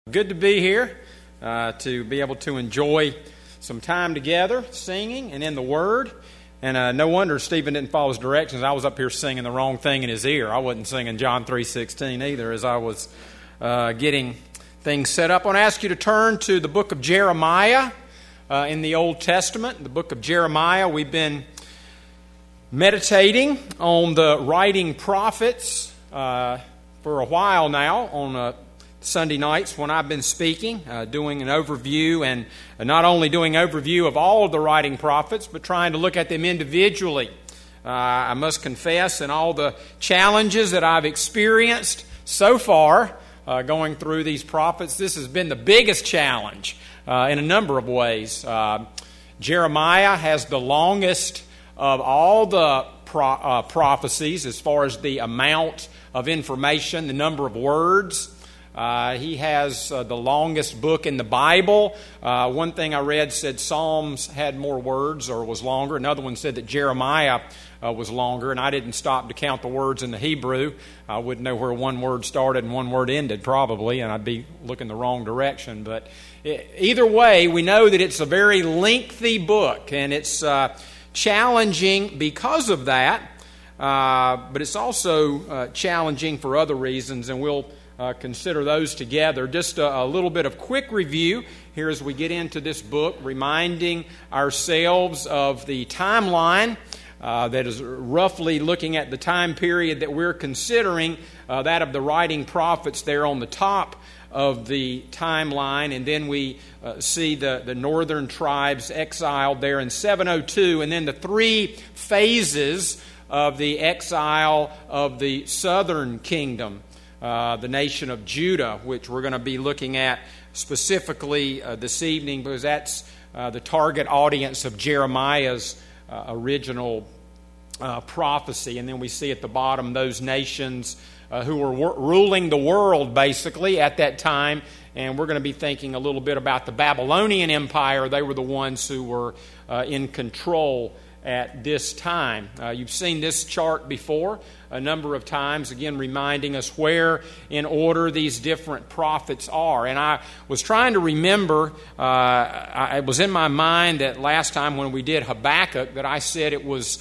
Good to be here, to be able to enjoy some time together, singing and in the Word. And no wonder Stephen didn't follow his directions. I was up here singing the wrong thing in his ear. I wasn't singing John 3:16 either as I was getting things set up. I want to ask you to turn to the book of Jeremiah in the Old Testament. The book of Jeremiah, we've been meditating on the writing prophets for a while now on Sunday nights when I've been speaking, doing an overview, and not only doing an overview of all of the writing prophets, but trying to look at them individually. I must confess, in all the challenges that I've experienced so far going through these prophets, this has been the biggest challenge in a number of ways. Jeremiah has the longest of all the prophecies as far as the amount of information, the number of words. He has the longest book in the Bible. One thing I read said Psalms had more words or was longer. Another one said that Jeremiah was longer, and I didn't stop to count the words in the Hebrew. I wouldn't know where one word started and one word ended probably, and I'd be looking the wrong direction. But either way, we know that it's a very lengthy book, and it's challenging because of that, but it's also challenging for other reasons, and we'll consider those together. Just a little bit of quick review here as we get into this book, reminding ourselves of the timeline that is roughly looking at the time period that we're considering, that of the writing prophets there on the top of the timeline. And then we see the northern tribes exiled there in 702, and then the three phases of the exile of the southern kingdom. The nation of Judah, which we're going to be looking at specifically this evening, because that's the target audience of Jeremiah's original prophecy. And then we see at the bottom those nations who were ruling the world, basically, at that time. And we're going to be thinking a little bit about the Babylonian Empire. They were the ones who were in control at this time. You've seen this chart before a number of times, again reminding us where in order these different prophets are. And I was trying to remember, it was in my mind that last time when we did Habakkuk that I said it was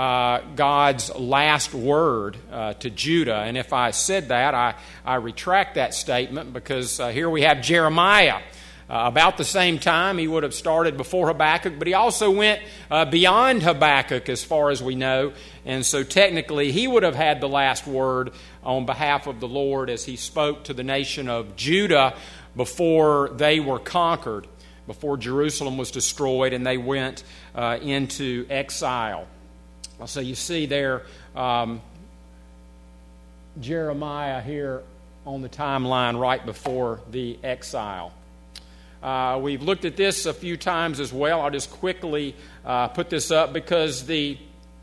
God's last word to Judah. And if I said that, I retract that statement, because here we have Jeremiah. About the same time, he would have started before Habakkuk, but he also went beyond Habakkuk as far as we know. And so technically, he would have had the last word on behalf of the Lord as he spoke to the nation of Judah before they were conquered, before Jerusalem was destroyed and they went into exile. So you see there Jeremiah here on the timeline right before the exile. We've looked at this a few times as well. I'll just quickly put this up because these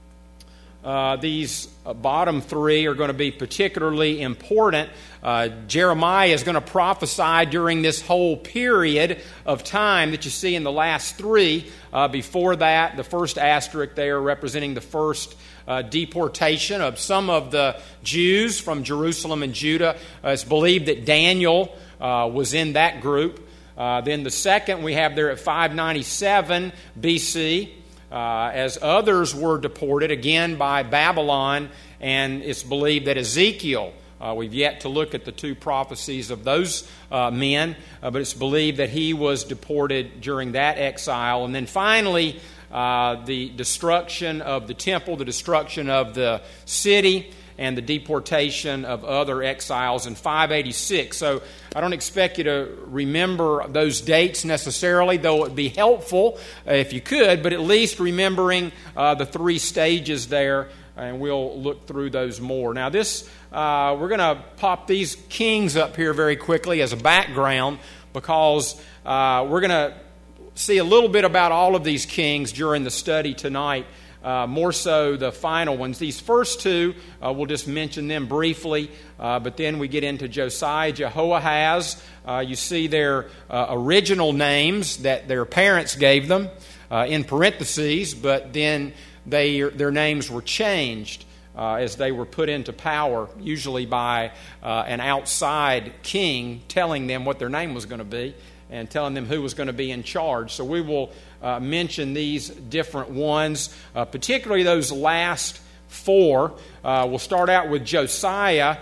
bottom three are going to be particularly important. Jeremiah is going to prophesy during this whole period of time that you see in the last three. Before that, the first asterisk there representing the first deportation of some of the Jews from Jerusalem and Judah. It's believed that Daniel was in that group. Then the second we have there at 597 BC, as others were deported, again by Babylon, and it's believed that Ezekiel, we've yet to look at the two prophecies of those men, but it's believed that he was deported during that exile. And then finally, the destruction of the temple, the destruction of the city, and the deportation of other exiles in 586. So I don't expect you to remember those dates necessarily, though it would be helpful if you could, but at least remembering the three stages there, and we'll look through those more. Now this, we're going to pop these kings up here very quickly as a background, because we're going to see a little bit about all of these kings during the study tonight. More so the final ones. These first two, we'll just mention them briefly, but then we get into Josiah, Jehoahaz. You see their original names that their parents gave them in parentheses, but then their names were changed as they were put into power, usually by an outside king telling them what their name was going to be and telling them who was going to be in charge. So we will mention these different ones, particularly those last four. We'll start out with Josiah.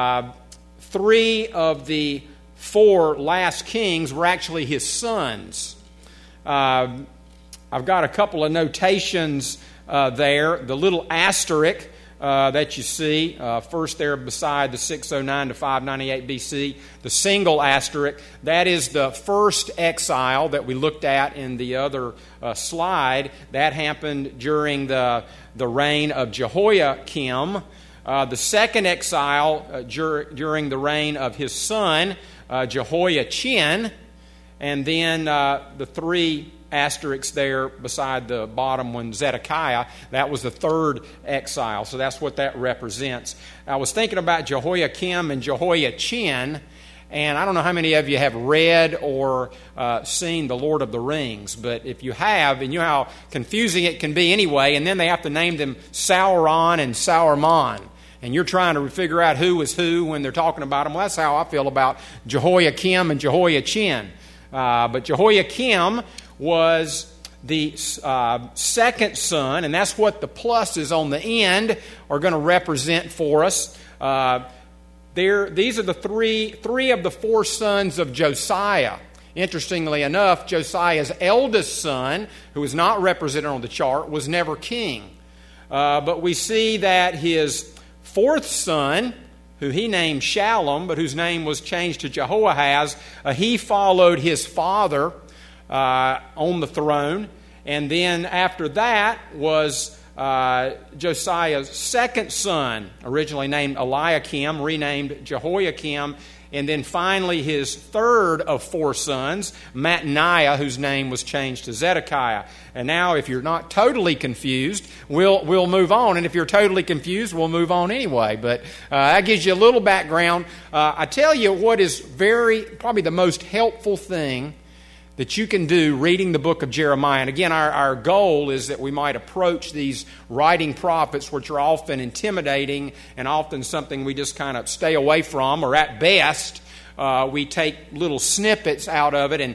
3 of the 4 last kings were actually his sons. I've got a couple of notations there. The little asterisk that you see first there beside the 609 to 598 BC, the single asterisk, that is the first exile that we looked at in the other slide. That happened during the reign of Jehoiakim. The second exile during the reign of his son, Jehoiachin, and then the 3 asterisks there beside the bottom one, Zedekiah. That was the third exile, so that's what that represents. I was thinking about Jehoiakim and Jehoiachin, and I don't know how many of you have read or seen The Lord of the Rings, but if you have, and you know how confusing it can be anyway, and then they have to name them Sauron and Saruman, and you're trying to figure out who is who when they're talking about them. Well, that's how I feel about Jehoiakim and Jehoiachin. But Jehoiakim was the second son, and that's what the pluses on the end are going to represent for us. These are the three of the 4 sons of Josiah. Interestingly enough, Josiah's eldest son, who is not represented on the chart, was never king. But we see that his 4th son, who he named Shallum, but whose name was changed to Jehoahaz, he followed his father on the throne. And then after that was Josiah's second son, originally named Eliakim, renamed Jehoiakim. And then finally his third of 4 sons, Mattaniah, whose name was changed to Zedekiah. And now if you're not totally confused, we'll move on. And if you're totally confused, we'll move on anyway. But that gives you a little background. I tell you what is probably the most helpful thing that you can do reading the book of Jeremiah. And again, our goal is that we might approach these writing prophets, which are often intimidating and often something we just kind of stay away from, or at best, we take little snippets out of it. And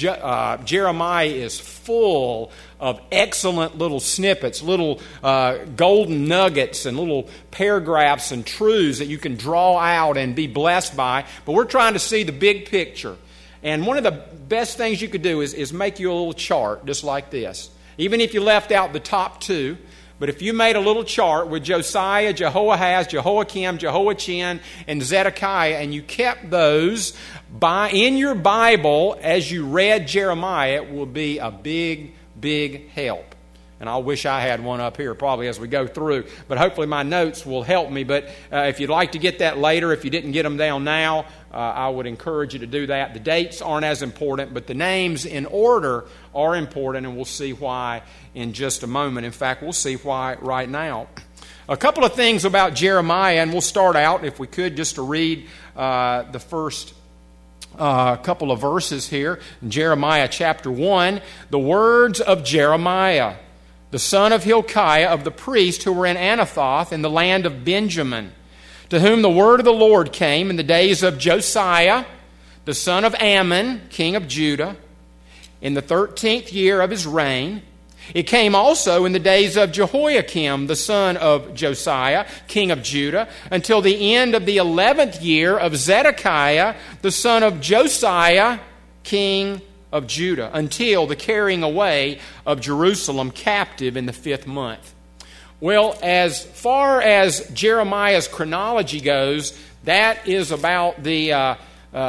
Jeremiah is full of excellent little snippets, little golden nuggets and little paragraphs and truths that you can draw out and be blessed by. But we're trying to see the big picture. And one of the best things you could do is make you a little chart just like this. Even if you left out the top 2, but if you made a little chart with Josiah, Jehoahaz, Jehoiakim, Jehoiachin, and Zedekiah, and you kept those in your Bible as you read Jeremiah, it will be a big, big help. And I wish I had one up here probably as we go through. But hopefully my notes will help me. But if you'd like to get that later, if you didn't get them down now, I would encourage you to do that. The dates aren't as important, but the names in order are important, and we'll see why in just a moment. In fact, we'll see why right now. A couple of things about Jeremiah, and we'll start out, if we could, just to read the first couple of verses here. In Jeremiah chapter 1, the words of Jeremiah, the son of Hilkiah of the priests who were in Anathoth in the land of Benjamin, to whom the word of the Lord came in the days of Josiah, the son of Ammon, king of Judah, in the 13th year of his reign. It came also in the days of Jehoiakim, the son of Josiah, king of Judah, until the end of the 11th year of Zedekiah, the son of Josiah, king of Judah, until the carrying away of Jerusalem captive in the 5th month. Well, as far as Jeremiah's chronology goes, that is about the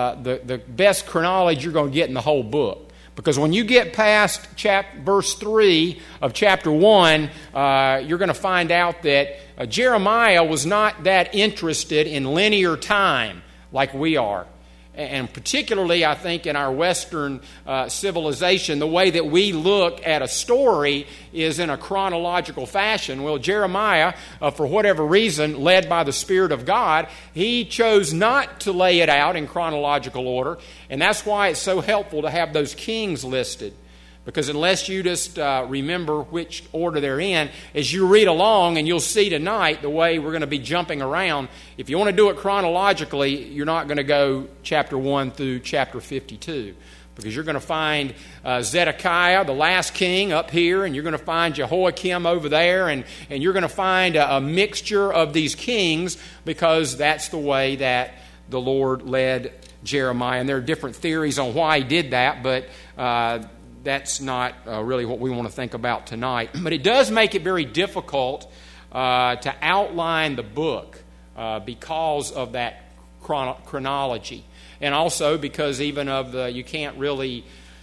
best chronology you're going to get in the whole book. Because when you get past verse 3 of chapter 1, you're going to find out that Jeremiah was not that interested in linear time like we are. And particularly, I think, in our Western civilization, the way that we look at a story is in a chronological fashion. Well, Jeremiah, for whatever reason, led by the Spirit of God, he chose not to lay it out in chronological order. And that's why it's so helpful to have those kings listed. Because unless you just remember which order they're in, as you read along, and you'll see tonight the way we're going to be jumping around, if you want to do it chronologically, you're not going to go chapter 1 through chapter 52. Because you're going to find Zedekiah, the last king, up here, and you're going to find Jehoiakim over there, and you're going to find a mixture of these kings, because that's the way that the Lord led Jeremiah. And there are different theories on why he did that, but that's not really what we want to think about tonight. But it does make it very difficult to outline the book because of that chronology. And also because even of you can't really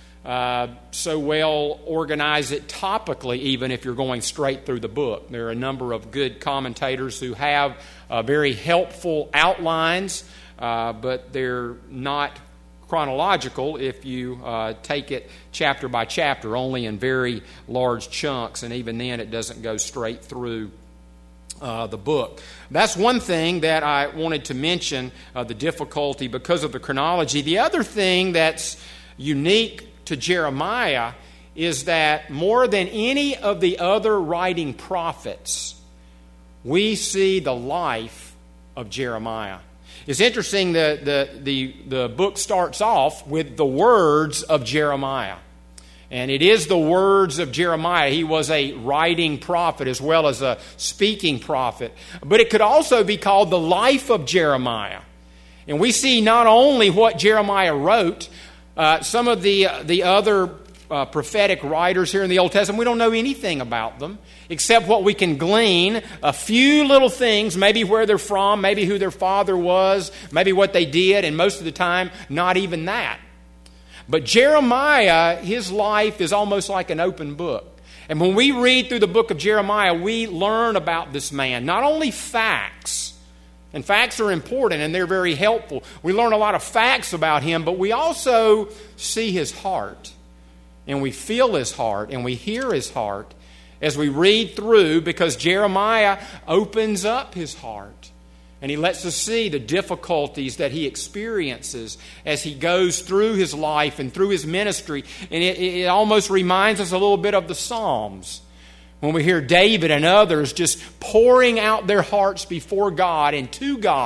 so well organize it topically, even if you're going straight through the book. There are a number of good commentators who have very helpful outlines, but they're not chronological if you take it chapter by chapter, only in very large chunks, and even then it doesn't go straight through the book. That's one thing that I wanted to mention, the difficulty because of the chronology. The other thing that's unique to Jeremiah is that more than any of the other writing prophets, we see the life of Jeremiah. It's interesting that the book starts off with the words of Jeremiah. And it is the words of Jeremiah. He was a writing prophet as well as a speaking prophet. But it could also be called the life of Jeremiah. And we see not only what Jeremiah wrote, some of the other prophetic writers here in the Old Testament, we don't know anything about them except what we can glean, a few little things, maybe where they're from, maybe who their father was, maybe what they did, and most of the time, not even that. But Jeremiah, his life is almost like an open book. And when we read through the book of Jeremiah, we learn about this man. Not only facts, and facts are important and they're very helpful. We learn a lot of facts about him, but we also see his heart. And we feel his heart and we hear his heart as we read through, because Jeremiah opens up his heart. And he lets us see the difficulties that he experiences as he goes through his life and through his ministry. And it almost reminds us a little bit of the Psalms, when we hear David and others just pouring out their hearts before God and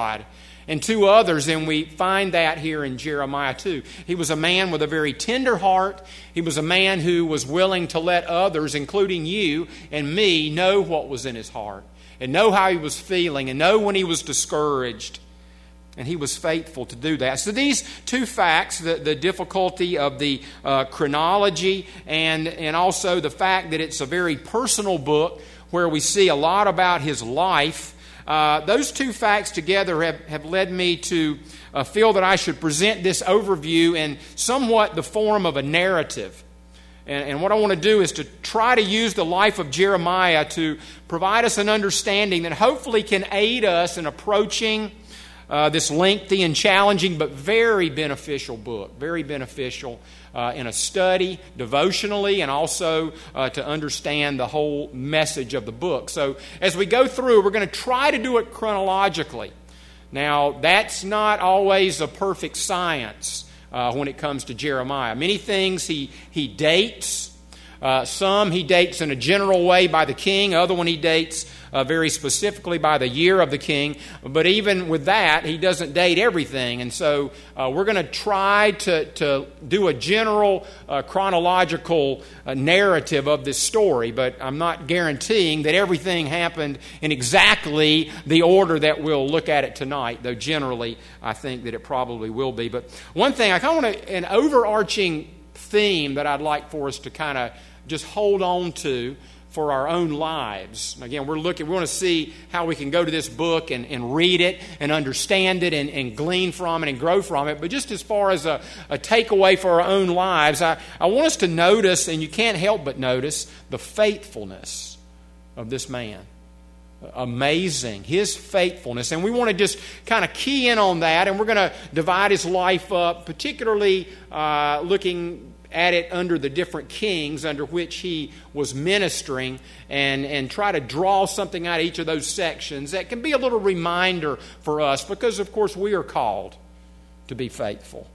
to others. And we find that here in Jeremiah too. He was a man with a very tender heart. He was a man who was willing to let others, including you and me, know what was in his heart, and know how he was feeling, and know when he was discouraged. And he was faithful to do that. So these two facts, the difficulty of the chronology and also the fact that it's a very personal book where we see a lot about his life, those two facts together have led me to feel that I should present this overview in somewhat the form of a narrative. And what I want to do is to try to use the life of Jeremiah to provide us an understanding that hopefully can aid us in approaching this lengthy and challenging but very beneficial book. Very beneficial in a study, devotionally, and also to understand the whole message of the book. So as we go through, we're going to try to do it chronologically. Now, that's not always a perfect science. When it comes to Jeremiah. Many things he dates. Some he dates in a general way by the king. Other one he dates very specifically by the year of the king. But even with that, he doesn't date everything. And so we're going to try to do a general chronological narrative of this story. But I'm not guaranteeing that everything happened in exactly the order that we'll look at it tonight. Though generally, I think that it probably will be. But one thing, I kind of want an overarching theme that I'd like for us to kind of just hold on to for our own lives. Again, we want to see how we can go to this book and read it and understand it and glean from it and grow from it. But just as far as a takeaway for our own lives, I want us to notice, and you can't help but notice, the faithfulness of this man. Amazing, his faithfulness. And we want to just kind of key in on that, and we're going to divide his life up, particularly looking at it under the different kings under which he was ministering, and try to draw something out of each of those sections that can be a little reminder for us, because of course we are called to be faithful.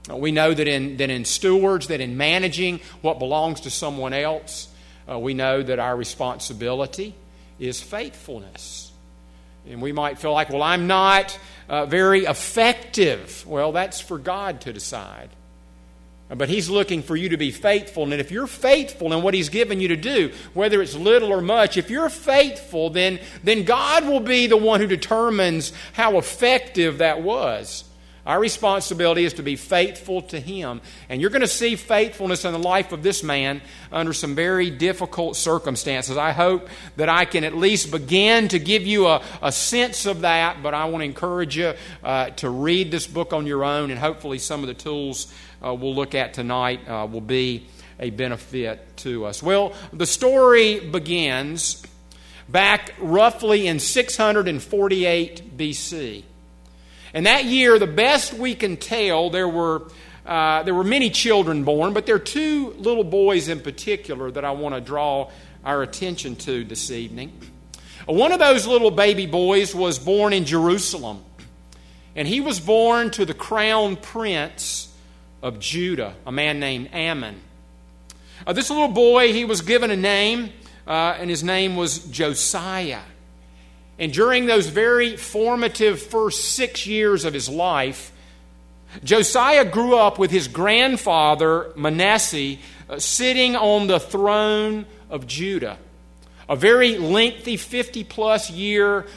We know that in stewards, that in managing what belongs to someone else, we know that our responsibility is faithfulness. And we might feel like, well, I'm not very effective. Well, that's for God to decide. But He's looking for you to be faithful. And if you're faithful in what He's given you to do, whether it's little or much, if you're faithful, then God will be the one who determines how effective that was. Our responsibility is to be faithful to Him. And you're going to see faithfulness in the life of this man under some very difficult circumstances. I hope that I can at least begin to give you a sense of that, but I want to encourage you to read this book on your own, and hopefully some of the tools we'll look at tonight will be a benefit to us. Well, the story begins back roughly in 648 BC. And that year, the best we can tell, there were many children born, but there are two little boys in particular that I want to draw our attention to this evening. One of those little baby boys was born in Jerusalem, and he was born to the crown prince of Judah, a man named Ammon. This little boy, he was given a name, and his name was Josiah. And during those very formative first 6 years of his life, Josiah grew up with his grandfather, Manasseh, sitting on the throne of Judah. A very lengthy 50-plus year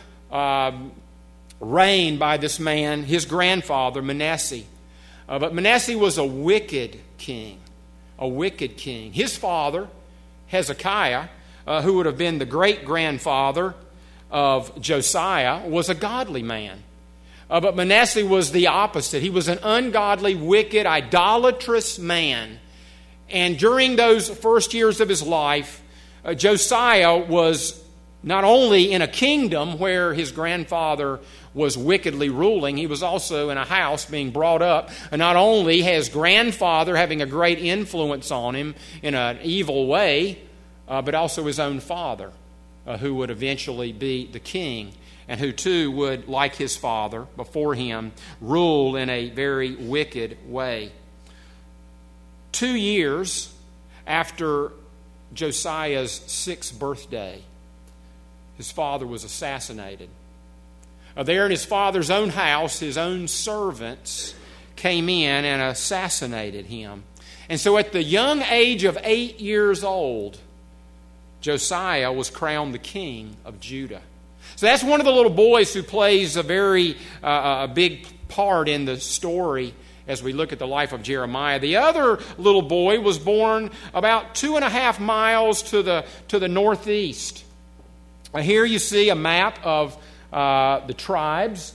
reign by this man, his grandfather, Manasseh. But Manasseh was a wicked king. A wicked king. His father, Hezekiah, who would have been the great-grandfather of Josiah, was a godly man. But Manasseh was the opposite. He was an ungodly, wicked, idolatrous man. And during those first years of his life, Josiah was not only in a kingdom where his grandfather was wickedly ruling, he was also in a house being brought up. And not only his grandfather having a great influence on him in an evil way, but also his own father, who would eventually be the king, and who too would, like his father before him, rule in a very wicked way. 2 years after Josiah's 6th birthday, his father was assassinated. There in his father's own house, his own servants came in and assassinated him. And so at the young age of 8 years old, Josiah was crowned the king of Judah. So that's one of the little boys who plays a very big part in the story as we look at the life of Jeremiah. The other little boy was born about 2.5 miles to the northeast. Here you see a map of the tribes.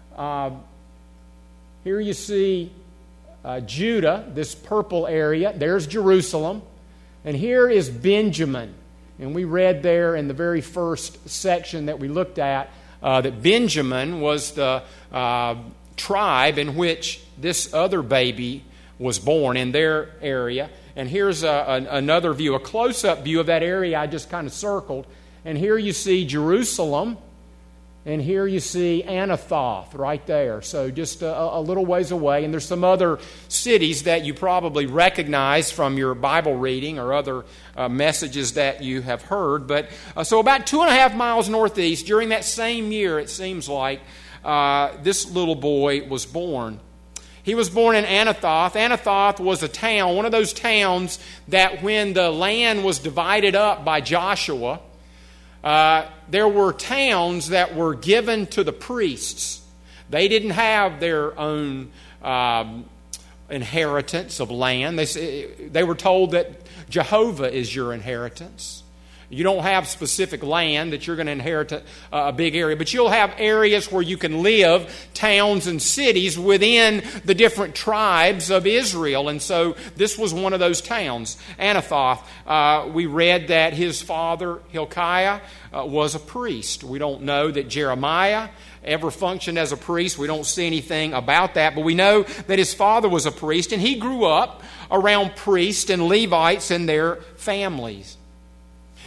Here you see Judah, this purple area. There's Jerusalem. And here is Benjamin. And we read there in the very first section that we looked at that Benjamin was the tribe in which this other baby was born, in their area. And here's another view, a close-up view of that area I just kind of circled. And here you see Jerusalem, and here you see Anathoth right there. So just a little ways away. And there's some other cities that you probably recognize from your Bible reading or other messages that you have heard. But so about 2.5 miles northeast, during that same year, it seems like, this little boy was born. He was born in Anathoth. Anathoth was a town, one of those towns that when the land was divided up by Joshua, there were towns that were given to the priests. They didn't have their own inheritance of land. They were told that Jehovah is your inheritance. You don't have specific land that you're going to inherit a big area, but you'll have areas where you can live, towns and cities within the different tribes of Israel. And so this was one of those towns, Anathoth. We read that his father, Hilkiah, was a priest. We don't know that Jeremiah ever functioned as a priest. We don't see anything about that, but we know that his father was a priest, and he grew up around priests and Levites and their families.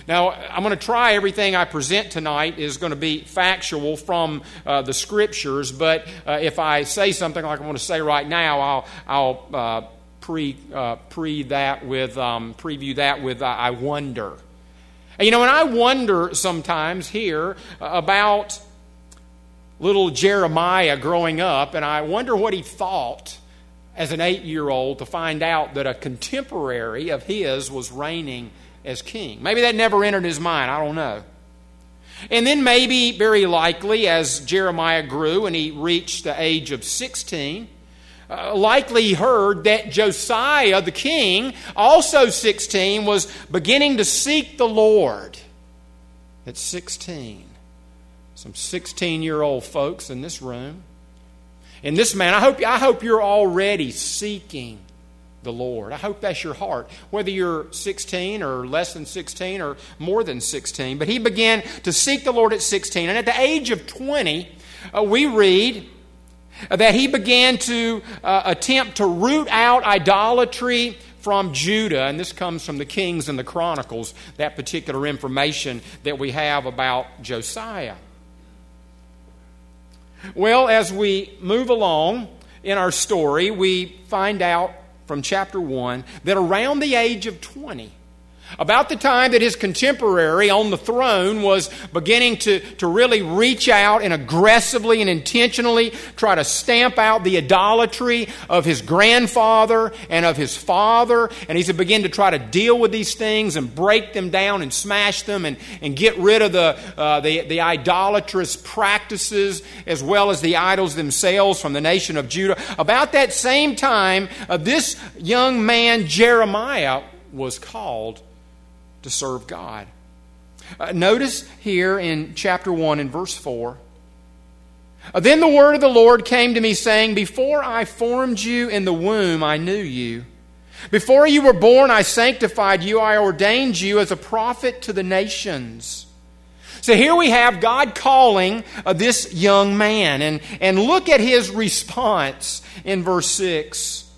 Now, I'm going to try everything I present tonight is going to be factual from the Scriptures, but if I say something like I want to say right now, I'll preview that with I wonder. And I wonder sometimes here about little Jeremiah growing up, and I wonder what he thought as an 8-year-old to find out that a contemporary of his was reigning as king. Maybe that never entered his mind. I don't know. And then maybe, very likely, as Jeremiah grew and he reached the age of 16, likely he heard that Josiah, the king, also 16, was beginning to seek the Lord at 16. Some 16-year-old folks in this room. And this man, I hope you're already seeking the Lord. I hope that's your heart, whether you're 16 or less than 16 or more than 16. But he began to seek the Lord at 16. And at the age of 20, we read that he began to attempt to root out idolatry from Judah. And this comes from the Kings and the Chronicles, that particular information that we have about Josiah. Well, as we move along in our story, we find out from chapter 1 that around the age of 20, about the time that his contemporary on the throne was beginning to really reach out and aggressively and intentionally try to stamp out the idolatry of his grandfather and of his father, and he's beginning to try to deal with these things and break them down and smash them and get rid of the idolatrous practices as well as the idols themselves from the nation of Judah. About that same time, this young man Jeremiah was called to serve God. Notice here in chapter 1 and verse 4, then the word of the Lord came to me saying, before I formed you in the womb, I knew you. Before you were born, I sanctified you. I ordained you as a prophet to the nations. So here we have God calling this young man. And look at his response in verse 6.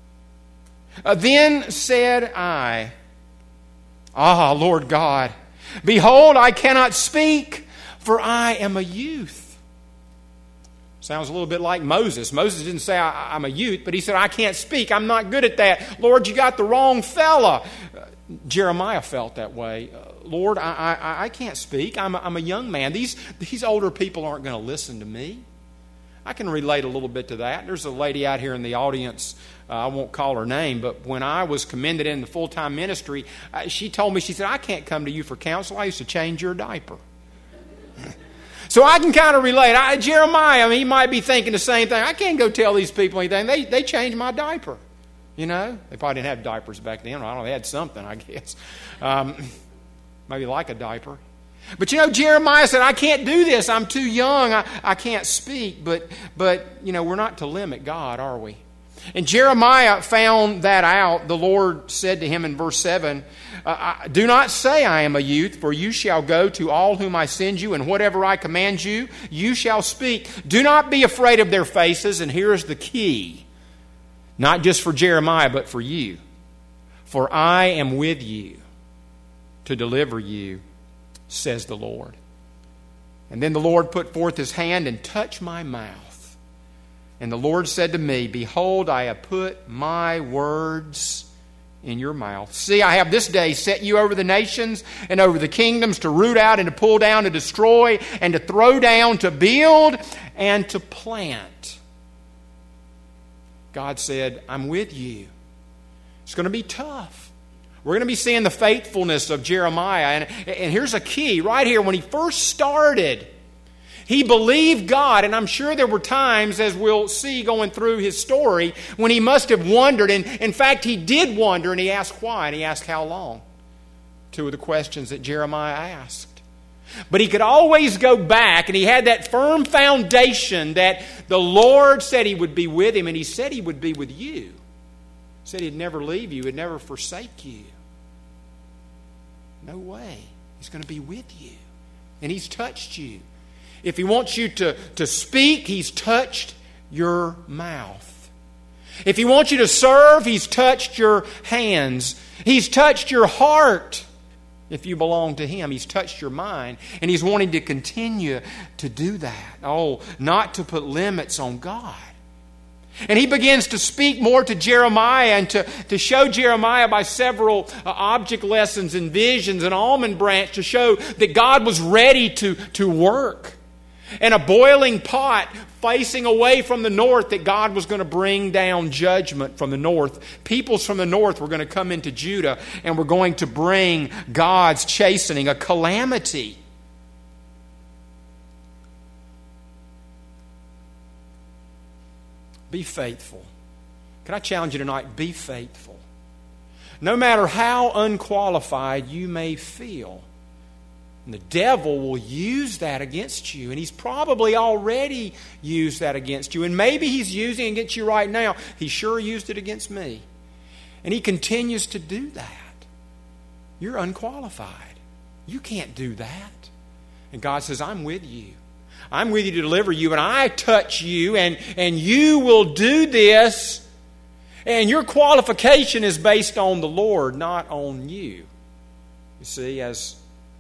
Then said I, Lord God, behold, I cannot speak, for I am a youth. Sounds a little bit like Moses. Moses didn't say, I'm a youth, but he said, I can't speak. I'm not good at that. Lord, you got the wrong fella. Jeremiah felt that way. Lord, I can't speak. I'm a young man. These older people aren't going to listen to me. I can relate a little bit to that. There's a lady out here in the audience, I won't call her name, but when I was commended in the full-time ministry, she told me, she said, I can't come to you for counsel. I used to change your diaper. So I can kind of relate. Jeremiah, he might be thinking the same thing. I can't go tell these people anything. They changed my diaper. They probably didn't have diapers back then. I don't know, they had something, I guess. Maybe like a diaper. But Jeremiah said, I can't do this. I'm too young. I can't speak. But we're not to limit God, are we? And Jeremiah found that out. The Lord said to him in verse 7, do not say I am a youth, for you shall go to all whom I send you, and whatever I command you, you shall speak. Do not be afraid of their faces. And here's the key. Not just for Jeremiah, but for you. For I am with you to deliver you, says the Lord. And then the Lord put forth his hand and touched my mouth. And the Lord said to me, behold, I have put my words in your mouth. See, I have this day set you over the nations and over the kingdoms to root out and to pull down, to destroy and to throw down, to build and to plant. God said, I'm with you. It's going to be tough. We're going to be seeing the faithfulness of Jeremiah. And here's a key right here. When he first started, he believed God. And I'm sure there were times, as we'll see going through his story, when he must have wondered. And in fact, he did wonder, and he asked why, and he asked how long. Two of the questions that Jeremiah asked. But he could always go back, and he had that firm foundation that the Lord said he would be with him, and he said he would be with you. He said he'd never leave you, he'd never forsake you. No way. He's going to be with you. And he's touched you. If he wants you to speak, he's touched your mouth. If he wants you to serve, he's touched your hands. He's touched your heart. If you belong to Him, He's touched your mind, and He's wanting to continue to do that. Oh, not to put limits on God. And He begins to speak more to Jeremiah and to show Jeremiah by several object lessons and visions, an almond branch to show that God was ready to work. And a boiling pot facing away from the north, that God was going to bring down judgment from the north. Peoples from the north were going to come into Judah and were going to bring God's chastening, a calamity. Be faithful. Can I challenge you tonight? Be faithful. No matter how unqualified you may feel, and the devil will use that against you. And he's probably already used that against you. And maybe he's using it against you right now. He sure used it against me. And he continues to do that. You're unqualified. You can't do that. And God says, I'm with you. I'm with you to deliver you. And I touch you. And you will do this. And your qualification is based on the Lord, not on you. You see, as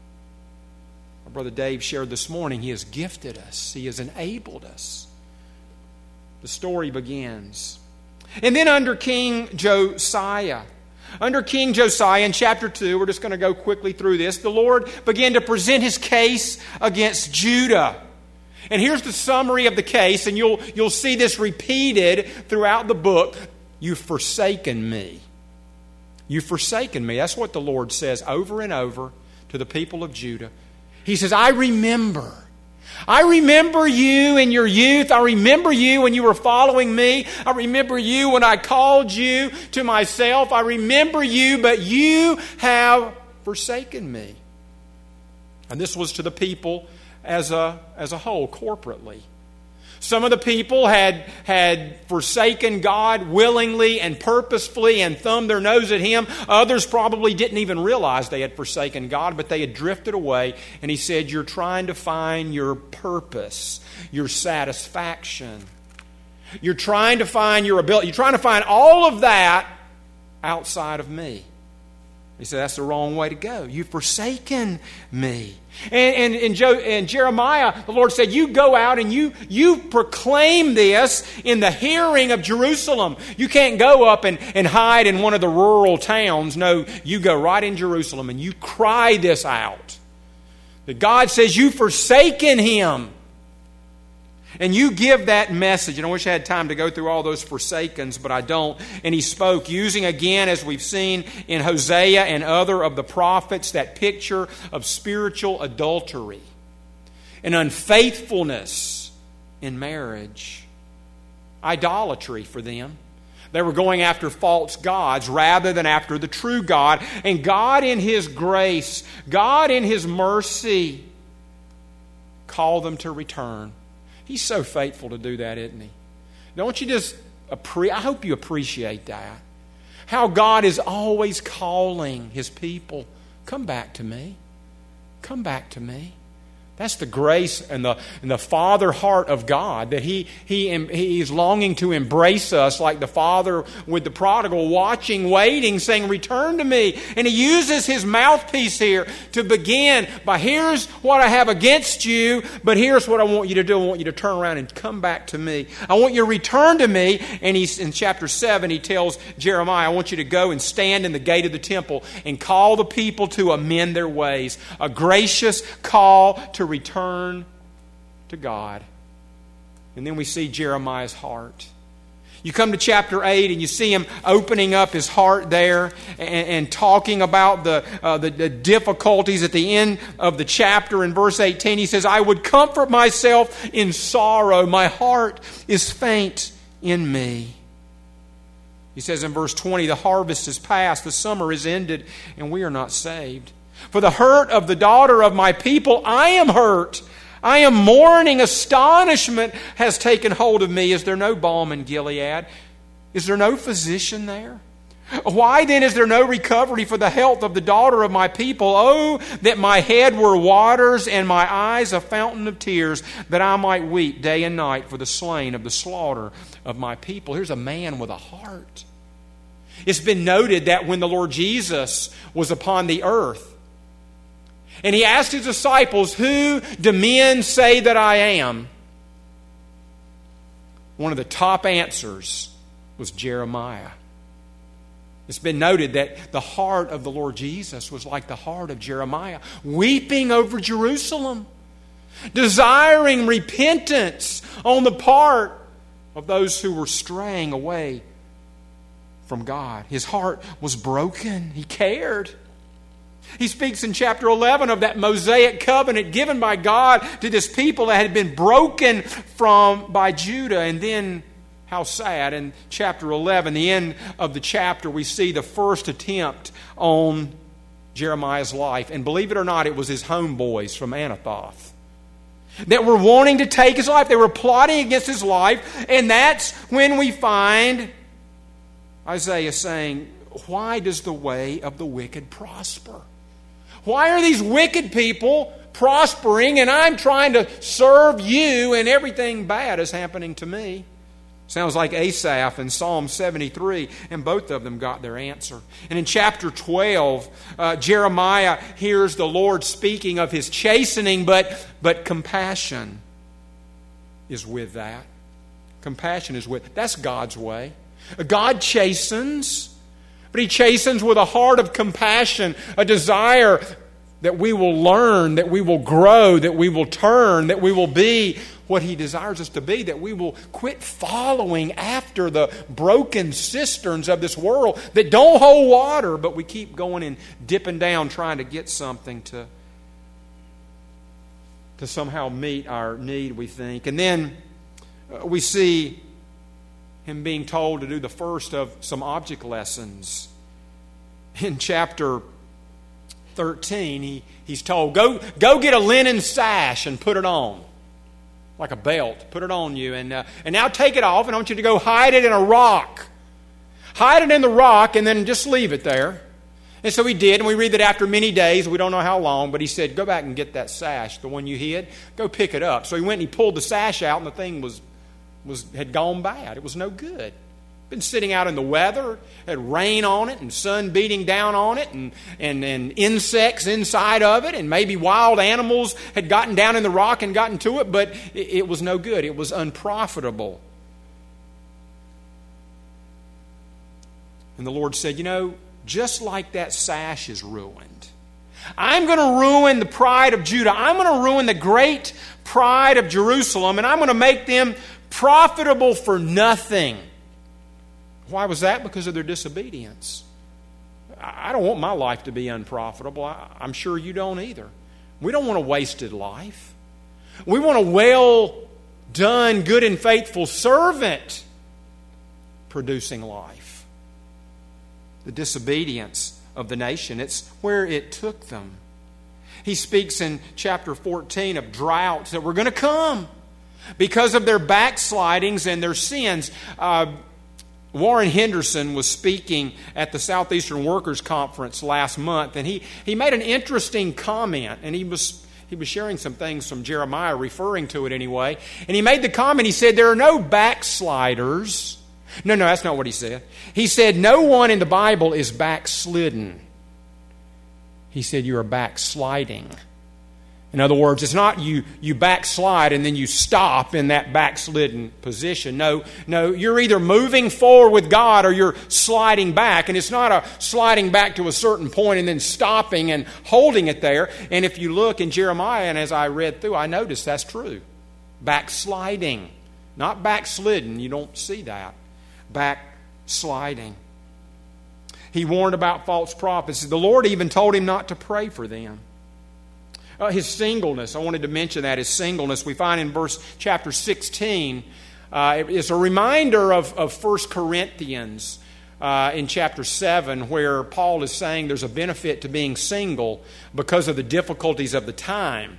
our Brother Dave shared this morning, He has gifted us. He has enabled us. The story begins. And then under King Josiah. Under King Josiah in chapter 2, we're just going to go quickly through this. The Lord began to present His case against Judah. And here's the summary of the case, and you'll see this repeated throughout the book. You've forsaken me. You've forsaken me. That's what the Lord says over and over to the people of Judah. He says, I remember. I remember you in your youth. I remember you when you were following me. I remember you when I called you to myself. I remember you, but you have forsaken me. And this was to the people as a whole, corporately. Some of the people had forsaken God willingly and purposefully and thumbed their nose at Him. Others probably didn't even realize they had forsaken God, but they had drifted away. And He said, you're trying to find your purpose, your satisfaction. You're trying to find your ability. You're trying to find all of that outside of me. He said, that's the wrong way to go. You've forsaken me. And in Jeremiah, the Lord said, you go out and you proclaim this in the hearing of Jerusalem. You can't go up and hide in one of the rural towns. No, you go right in Jerusalem and you cry this out. That God says, you've forsaken Him. And you give that message. And I wish I had time to go through all those forsakens, but I don't. And He spoke using, again, as we've seen in Hosea and other of the prophets, that picture of spiritual adultery and unfaithfulness in marriage. Idolatry for them. They were going after false gods rather than after the true God. And God in His grace, God in His mercy, called them to return. He's so faithful to do that, isn't He? Don't you just I hope you appreciate that. How God is always calling His people, come back to me. Come back to me. That's the grace and the Father heart of God, that He is longing to embrace us like the Father with the prodigal, watching, waiting, saying, return to me. And He uses His mouthpiece here to begin by, here's what I have against you, but here's what I want you to do. I want you to turn around and come back to me. I want you to return to me. And in chapter 7, He tells Jeremiah, I want you to go and stand in the gate of the temple and call the people to amend their ways. A gracious call to return to God. And then we see Jeremiah's heart. You come to chapter 8 and you see him opening up his heart there and talking about the difficulties at the end of the chapter. In verse 18 he says, I would comfort myself in sorrow. My heart is faint in me. He says in verse 20, the harvest is past, the summer is ended, and we are not saved. For the hurt of the daughter of my people, I am hurt. I am mourning. Astonishment has taken hold of me. Is there no balm in Gilead? Is there no physician there? Why then is there no recovery for the health of the daughter of my people? Oh, that my head were waters and my eyes a fountain of tears, that I might weep day and night for the slain of the slaughter of my people. Here's a man with a heart. It's been noted that when the Lord Jesus was upon the earth, And he asked his disciples, "Who do men say that I am?" One of the top answers was Jeremiah. It's been noted that the heart of the Lord Jesus was like the heart of Jeremiah, weeping over Jerusalem, desiring repentance on the part of those who were straying away from God. His heart was broken. He cared. He speaks in chapter 11 of that Mosaic covenant given by God to this people that had been broken by Judah. And then, how sad, in chapter 11, the end of the chapter, we see the first attempt on Jeremiah's life. And believe it or not, it was his homeboys from Anathoth that were wanting to take his life. They were plotting against his life. And that's when we find Isaiah saying, "Why does the way of the wicked prosper? Why are these wicked people prospering and I'm trying to serve you and everything bad is happening to me?" Sounds like Asaph in Psalm 73, and both of them got their answer. And in chapter 12, Jeremiah hears the Lord speaking of His chastening, but compassion is with that. Compassion is with, that's God's way. God chastens, but He chastens with a heart of compassion, a desire that we will learn, that we will grow, that we will turn, that we will be what He desires us to be, that we will quit following after the broken cisterns of this world that don't hold water, but we keep going and dipping down trying to get something to somehow meet our need, we think. And then we see Him being told to do the first of some object lessons. In chapter 13, he's told, go get a linen sash and put it on. Like a belt. Put it on you. And now take it off, and I want you to go hide it in a rock. Hide it in the rock, and then just leave it there. And so he did, and we read that after many days, we don't know how long, but he said, "Go back and get that sash, the one you hid. Go pick it up." So he went and he pulled the sash out, and the thing had gone bad. It was no good. Been sitting out in the weather, had rain on it and sun beating down on it and insects inside of it, and maybe wild animals had gotten down in the rock and gotten to it, but it was no good. It was unprofitable. And the Lord said, just like that sash is ruined, I'm going to ruin the pride of Judah. I'm going to ruin the great pride of Jerusalem, and I'm going to make them profitable for nothing. Why was that? Because of their disobedience. I don't want my life to be unprofitable. I'm sure you don't either. We don't want a wasted life. We want a well-done, good and faithful servant producing life. The disobedience of the nation, it's where it took them. He speaks in chapter 14 of droughts that were going to come because of their backslidings and their sins. Warren Henderson was speaking at the Southeastern Workers Conference last month, and he made an interesting comment, and he was sharing some things from Jeremiah, referring to it anyway, and he made the comment, he said, there are no backsliders. No, that's not what he said. He said, no one in the Bible is backslidden. He said, you are backsliding. In other words, it's not you backslide and then you stop in that backslidden position. No, you're either moving forward with God or you're sliding back. And it's not a sliding back to a certain point and then stopping and holding it there. And if you look in Jeremiah, and as I read through, I noticed that's true. Backsliding. Not backslidden. You don't see that. Backsliding. He warned about false prophets. The Lord even told him not to pray for them. His singleness, I wanted to mention that, his singleness. We find in chapter 16, it's a reminder of 1 Corinthians in chapter 7, where Paul is saying there's a benefit to being single because of the difficulties of the time.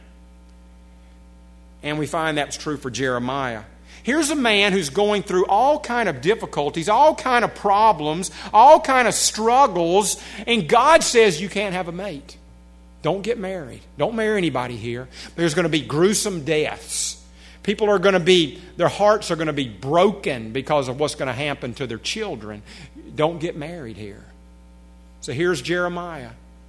And we find that's true for Jeremiah. Here's a man who's going through all kind of difficulties, all kind of problems, all kind of struggles, and God says you can't have a mate. Don't get married. Don't marry anybody here. There's going to be gruesome deaths. People are going to be, their hearts are going to be broken because of what's going to happen to their children. Don't get married here. So here's Jeremiah,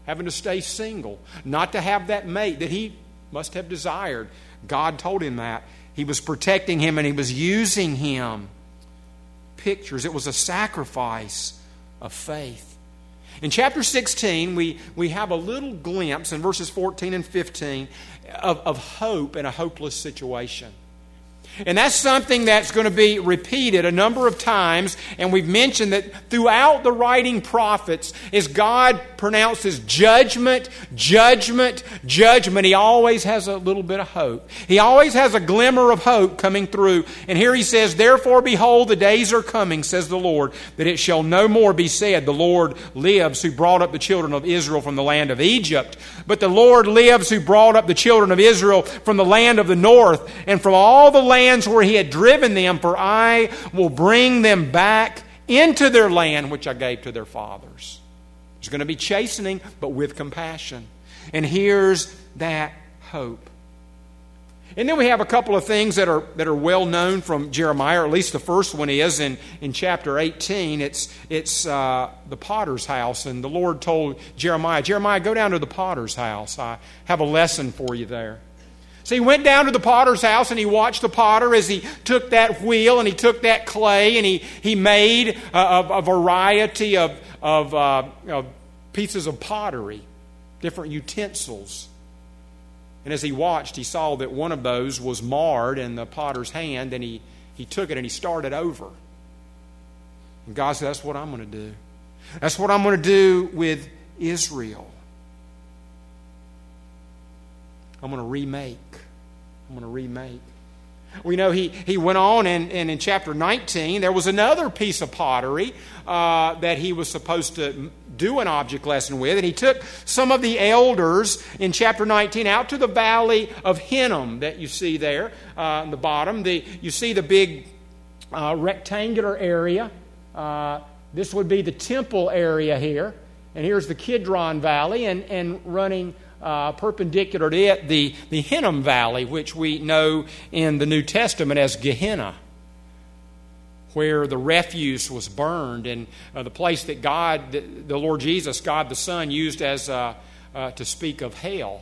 having to stay single, not to have that mate that he must have desired. God told him that. He was protecting him and He was using him. Pictures. It was a sacrifice of faith. In chapter 16, we have a little glimpse in verses 14 and 15 of hope in a hopeless situation. And that's something that's going to be repeated a number of times. And we've mentioned that throughout the writing prophets, as God pronounces judgment, judgment, judgment, He always has a little bit of hope. He always has a glimmer of hope coming through. And here He says, "Therefore, behold, the days are coming, says the Lord, that it shall no more be said, the Lord lives who brought up the children of Israel from the land of Egypt. But the Lord lives who brought up the children of Israel from the land of the north and from all the lands where He had driven them, for I will bring them back into their land which I gave to their fathers." There's going to be chastening, but with compassion. And here's that hope. And then we have a couple of things that are well known from Jeremiah, or at least the first one is in chapter 18. It's the potter's house, and the Lord told Jeremiah, "Jeremiah, go down to the potter's house. I have a lesson for you there." So he went down to the potter's house and he watched the potter as he took that wheel and he took that clay and he made a variety of pieces of pottery, different utensils. And as he watched, he saw that one of those was marred in the potter's hand, and he took it and he started over. And God said, "That's what I'm going to do. That's what I'm going to do with Israel. I'm going to remake. I'm going to remake." We know he went on, and in chapter 19, there was another piece of pottery that he was supposed to do an object lesson with. And he took some of the elders in chapter 19 out to the valley of Hinnom that you see there on the bottom. You see the big rectangular area. This would be the temple area here. And here's the Kidron Valley, and running perpendicular to it, the Hinnom Valley, which we know in the New Testament as Gehenna, where the refuse was burned, and the place that God, the Lord Jesus, God the Son, used as to speak of hell,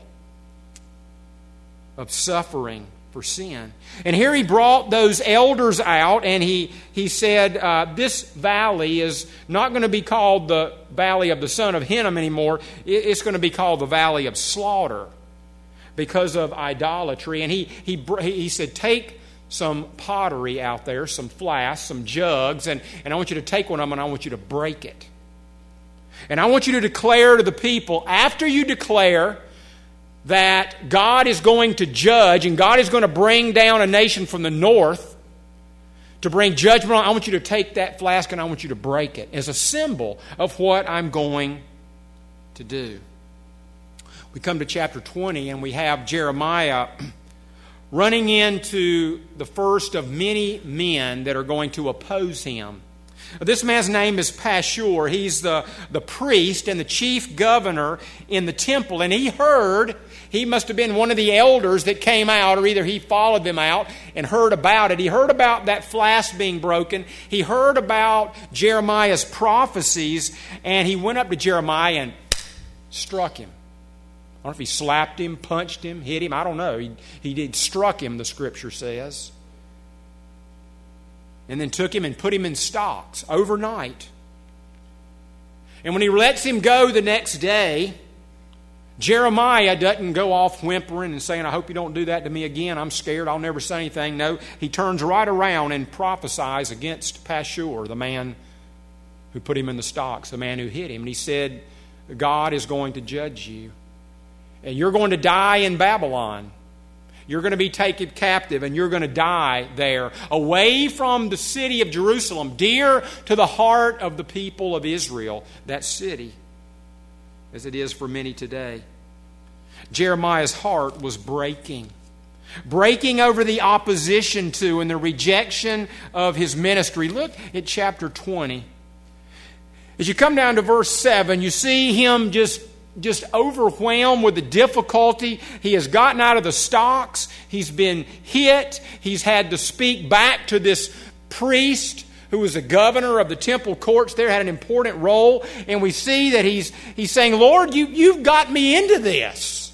of suffering for sin. And here he brought those elders out, and he said, this valley is not going to be called the valley of the son of Hinnom anymore. It's going to be called the valley of slaughter because of idolatry. And he said, take some pottery out there, some flasks, some jugs, and I want you to take one of them and I want you to break it. And I want you to declare to the people, after you declare that God is going to judge and God is going to bring down a nation from the north to bring judgment on, I want you to take that flask and I want you to break it as a symbol of what I'm going to do. We come to chapter 20 and we have Jeremiah running into the first of many men that are going to oppose him. This man's name is Pashur. He's the priest and the chief governor in the temple. And he must have been one of the elders that came out, or either he followed them out and heard about it. He heard about that flask being broken. He heard about Jeremiah's prophecies, and he went up to Jeremiah and struck him. I don't know if he slapped him, punched him, hit him. I don't know. He did struck him, the Scripture says. And then took him and put him in stocks overnight. And when he lets him go the next day, Jeremiah doesn't go off whimpering and saying, I hope you don't do that to me again. I'm scared. I'll never say anything. No, he turns right around and prophesies against Pashur, the man who put him in the stocks, the man who hit him. And he said, God is going to judge you. And you're going to die in Babylon. You're going to be taken captive and you're going to die there, away from the city of Jerusalem, dear to the heart of the people of Israel, that city, as it is for many today. Jeremiah's heart was breaking over the opposition to and the rejection of his ministry. Look at chapter 20. As you come down to verse 7, you see him just overwhelmed with the difficulty. He has gotten out of the stocks. He's been hit. He's had to speak back to this priest who was the governor of the temple courts there, had an important role. And we see that he's saying, Lord, you've got me into this.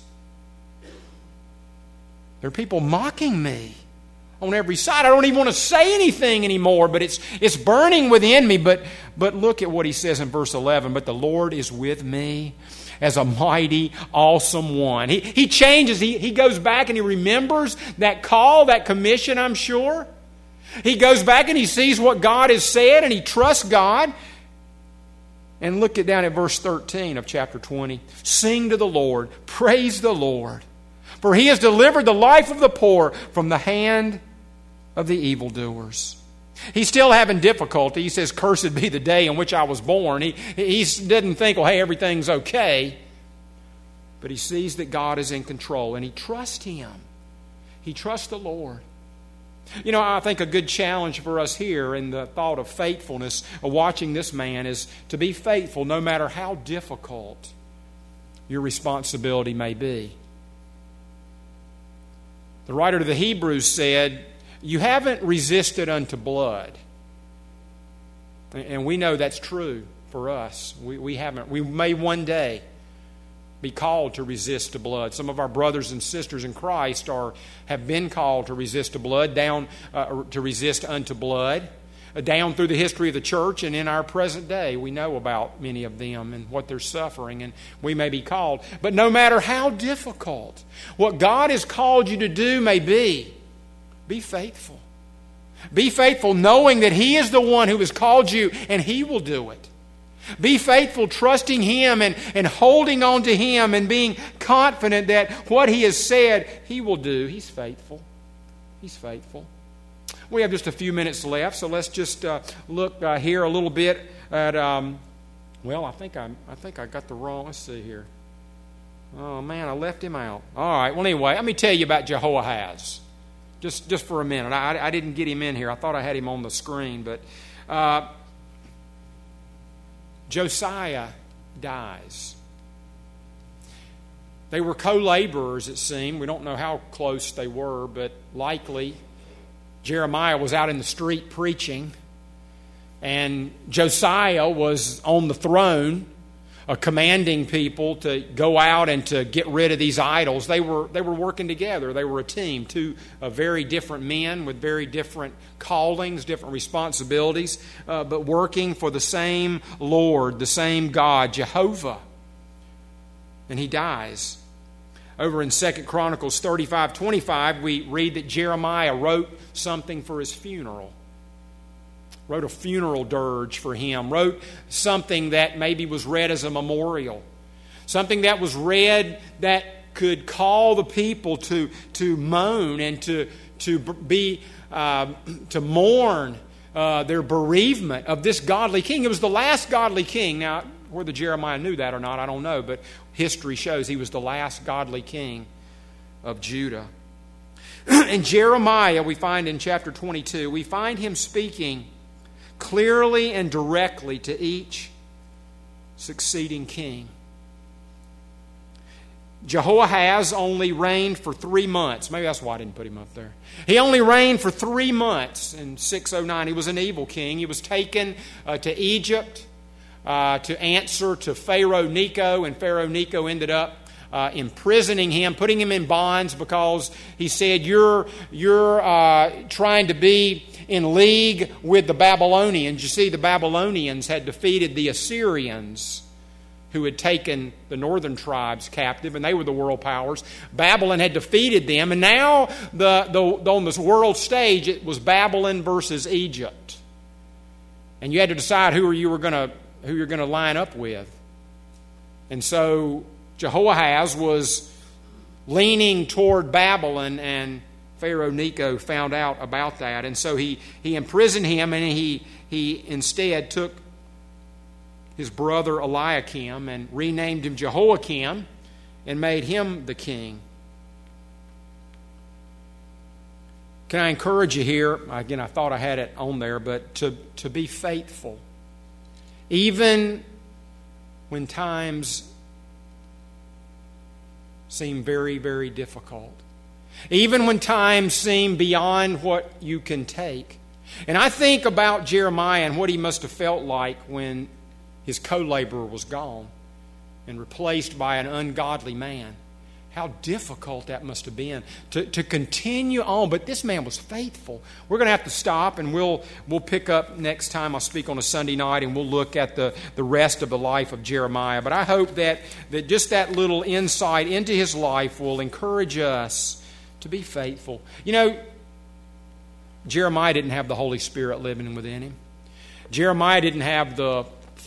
There are people mocking me on every side. I don't even want to say anything anymore, but it's burning within me. But look at what he says in verse 11. But the Lord is with me as a mighty, awesome one. He changes. He goes back and he remembers that call, that commission, I'm sure. He goes back and he sees what God has said and he trusts God. And look down at verse 13 of chapter 20. Sing to the Lord. Praise the Lord. For He has delivered the life of the poor from the hand of the evildoers. He's still having difficulty. He says, cursed be the day in which I was born. He didn't think, well, hey, everything's okay. But he sees that God is in control and he trusts Him. He trusts the Lord. You know, I think a good challenge for us here in the thought of faithfulness, of watching this man, is to be faithful no matter how difficult your responsibility may be. The writer to the Hebrews said, you haven't resisted unto blood. And we know that's true for us. We haven't. We may one day be called to resist to blood. Some of our brothers and sisters in Christ have been called to resist to blood, to resist unto blood. Down through the history of the church and in our present day, we know about many of them and what they're suffering, and we may be called. But no matter how difficult what God has called you to do may be faithful. Be faithful knowing that He is the one who has called you and He will do it. Be faithful trusting Him and holding on to Him and being confident that what He has said He will do. He's faithful. He's faithful. We have just a few minutes left, so let's just look here a little bit at. Well, I think I got the wrong. Let's see here. Oh man, I left him out. All right. Well, anyway, let me tell you about Jehoahaz. Just for a minute. I didn't get him in here. I thought I had him on the screen, but Josiah dies. They were co-laborers, it seemed. We don't know how close they were, but likely Jeremiah was out in the street preaching, and Josiah was on the throne, commanding people to go out and to get rid of these idols. They were working together. They were a team, two very different men with very different callings, different responsibilities, but working for the same Lord, the same God, Jehovah. And he dies. Over in 2 Chronicles 35:25, we read that Jeremiah wrote something for his funeral. Wrote a funeral dirge for him. Wrote something that maybe was read as a memorial. Something that was read that could call the people to moan and to mourn their bereavement of this godly king. It was the last godly king. Now, whether Jeremiah knew that or not, I don't know, but history shows he was the last godly king of Judah. In Jeremiah, we find in chapter 22, we find him speaking clearly and directly to each succeeding king. Jehoahaz only reigned for 3 months. Maybe that's why I didn't put him up there. He only reigned for 3 months in 609. He was an evil king. He was taken to Egypt to answer to Pharaoh Necho, and Pharaoh Necho ended up imprisoning him, putting him in bonds because he said, you're trying to be in league with the Babylonians. You see, the Babylonians had defeated the Assyrians, who had taken the northern tribes captive, and they were the world powers. Babylon had defeated them, and now on this world stage, it was Babylon versus Egypt. And you had to decide who you're going to line up with. And so Jehoahaz was leaning toward Babylon, and Pharaoh Necho found out about that. And so he imprisoned him, and he instead took his brother Eliakim and renamed him Jehoiakim and made him the king. Can I encourage you here? Again, I thought I had it on there, but to be faithful. Even when times seem very, very difficult. Even when times seem beyond what you can take. And I think about Jeremiah and what he must have felt like when his co-laborer was gone and replaced by an ungodly man. How difficult that must have been to continue on. But this man was faithful. We're going to have to stop, and we'll pick up next time I speak on a Sunday night, and we'll look at the rest of the life of Jeremiah. But I hope that just that little insight into his life will encourage us to be faithful. You know, Jeremiah didn't have the Holy Spirit living within him. Jeremiah didn't have the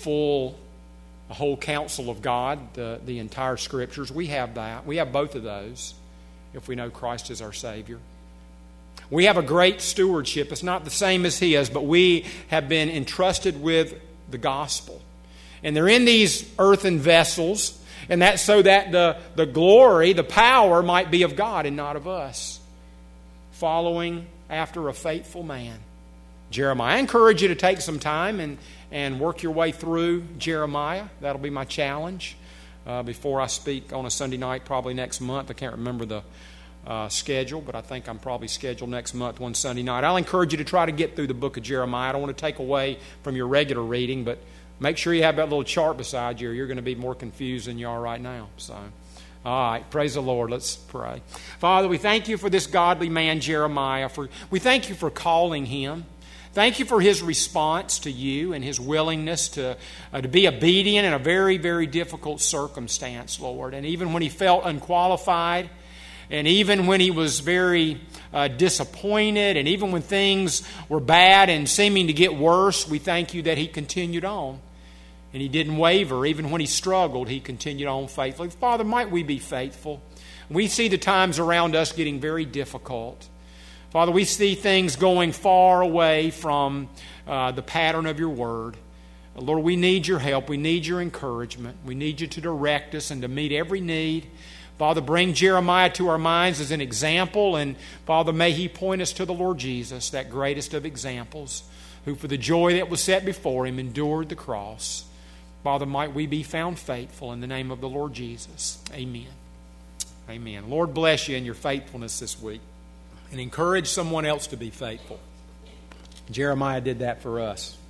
whole counsel of God, the entire Scriptures. We have that. We have both of those if we know Christ as our Savior. We have a great stewardship. It's not the same as his, but we have been entrusted with the gospel. And they're in these earthen vessels, and that's so that the glory, the power might be of God and not of us. Following after a faithful man. Jeremiah. I encourage you to take some time and work your way through Jeremiah. That'll be my challenge before I speak on a Sunday night, probably next month. I can't remember the schedule, but I think I'm probably scheduled next month, one Sunday night. I'll encourage you to try to get through the book of Jeremiah. I don't want to take away from your regular reading, but make sure you have that little chart beside you, or you're going to be more confused than you are right now. So, all right, praise the Lord. Let's pray. Father, we thank you for this godly man, Jeremiah. We thank you for calling him. Thank you for his response to you and his willingness to be obedient in a very, very difficult circumstance, Lord. And even when he felt unqualified, and even when he was very disappointed, and even when things were bad and seeming to get worse, we thank you that he continued on. And he didn't waver. Even when he struggled, he continued on faithfully. Father, might we be faithful? We see the times around us getting very difficult. Father, we see things going far away from the pattern of your word. Lord, we need your help. We need your encouragement. We need you to direct us and to meet every need. Father, bring Jeremiah to our minds as an example. And Father, may he point us to the Lord Jesus, that greatest of examples, who for the joy that was set before him endured the cross. Father, might we be found faithful in the name of the Lord Jesus. Amen. Amen. Lord bless you in your faithfulness this week. And encourage someone else to be faithful. Jeremiah did that for us.